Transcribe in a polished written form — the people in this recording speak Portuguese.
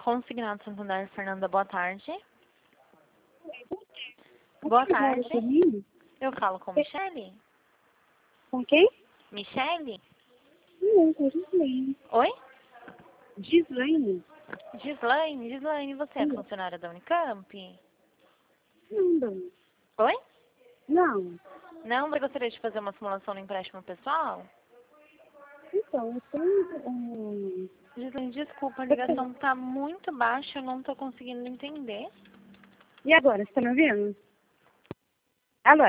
Consignado Santander, Fernanda, boa tarde. Boa tarde. Eu falo com Michele? Com quem? Michele? Não, com Gislaine. Oi? Gislaine? Gislaine, você é funcionária da Unicamp? Não. Oi? Não. Não, você gostaria de fazer uma simulação no empréstimo pessoal? Então, eu tenho Gislaine, desculpa, a ligação tá muito baixa, eu não tô conseguindo entender. E agora, você tá me ouvindo?